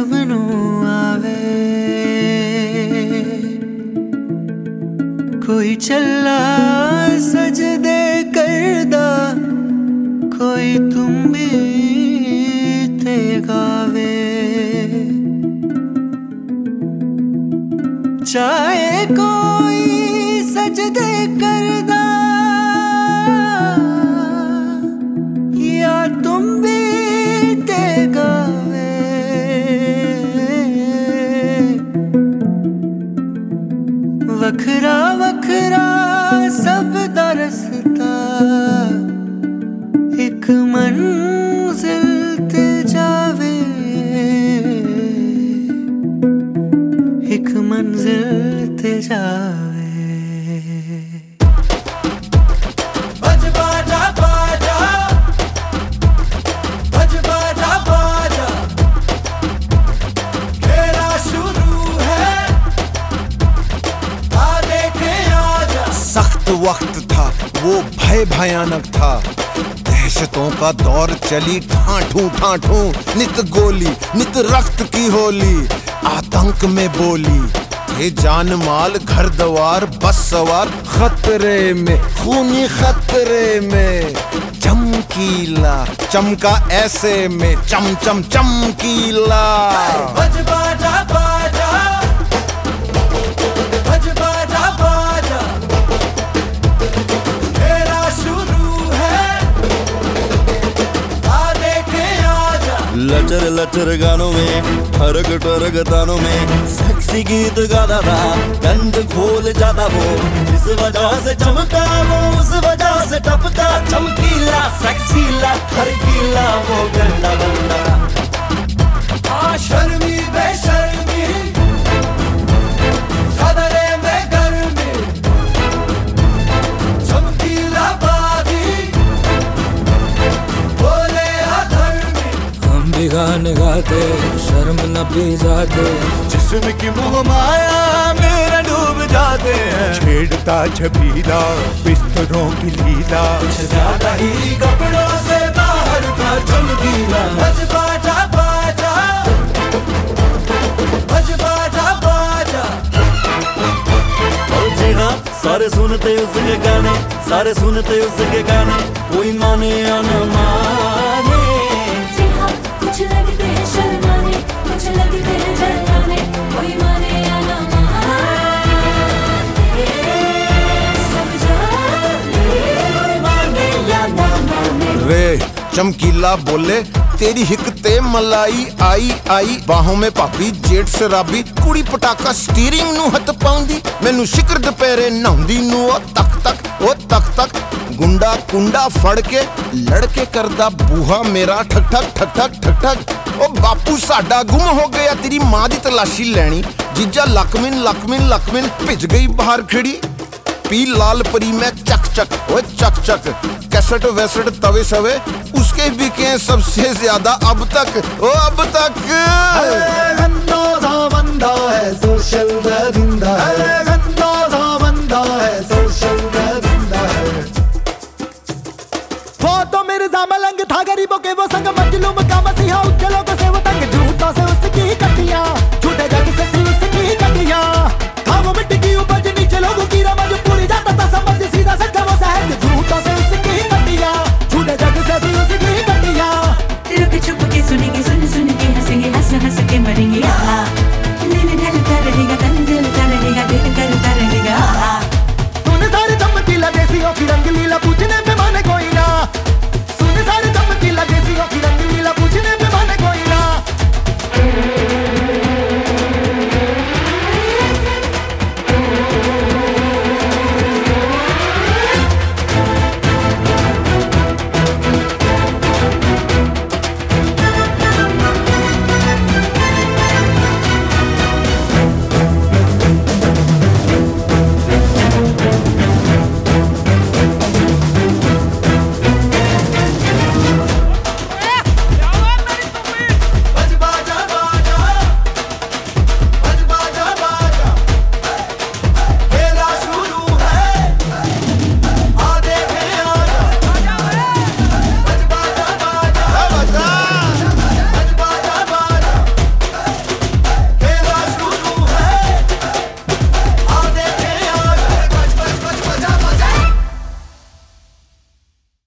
सपनों आवे, कोई चला सजदे करदा, कोई तुम भी ते गावे। चाहे कोई सजदे करदा या तुम भी ते गावे। वखरा वखरा सब दा रस्ता, एक मंजिल ते जावे, एक मंजिल ते जावे। बज बाजा बाजा, बज बाजा बाजा, खेला शुरू है, आ देखे आजा। सख्त वक्त था वो, भय भयानक था, दहशतों का दौर चली ठाठू ठाठू, नित गोली नित रक्त की होली, आतंक में बोली थे जान माल घर द्वार बस सवार, खतरे में खूनी खतरे में। चमकीला चमका ऐसे में, चम चम चमकीला। बज बाजा बाजा, बज बाजा बाजा, खेला शुरू है, आ देखे आजा। लचर लचर गानों में, ठरक ठरक तानों में, सेक्सी गीत गाता था, गंद खोल जाता वो, इस वजह से चमका वो, उस वजह से टपका। चमकीला सेक्सीला ठरकीला वो गंदा गंदा। शर्मी बेशर्मी, खतरे में गर्मी, चमकीला बागी, बोले अधर्मी। हम भी गाने गाते, शर्म न भी जाते, जिस्म की मोह माया मेरा डूब जाते हैं। छेड़ता छबीला बिस्तरों की लीला, कुछ ज्यादा ही कपड़ों से बाहर था चमकीला। बज बाजा बाजा, बज बाजा बाजा। और जी हाँ, सारे सुनते उसके गाने, सारे सुनते उसके गाने, कोई माने या न माने। जी हाँ, कुछ लगते हैं शर्माने, कुछ लगते हैं जलाने, कोई माने या न माने, सब जाने, कोई माने या न माने। वे चमकीला बोले तेरी हिकते मलाई आई आई, बाहों में पापी जेठ शराबी, कुड़ी पटाका स्टीयरिंग नू हथ पाउंदी, मैनू शिकर दुपहरे नहाउंदी नू ओ तक तक, ओ तक तक। गुंडा कुंडा फड़ के लड़के करदा बूहा मेरा, ठक ठक ठक ठक ठक ठक। ओ बापू साडा गुम हो गया, तेरी मां दी तलाशी लैनी, जीजा लकमिन लकमिन लकमिन, भिज गई बाहर खड़ी। पी लाल परी में चक चक, ओ चक चक। कैसेट वैसेट तवे सवे उसके बिके सबसे ज्यादा अब तक, ओ अब तक।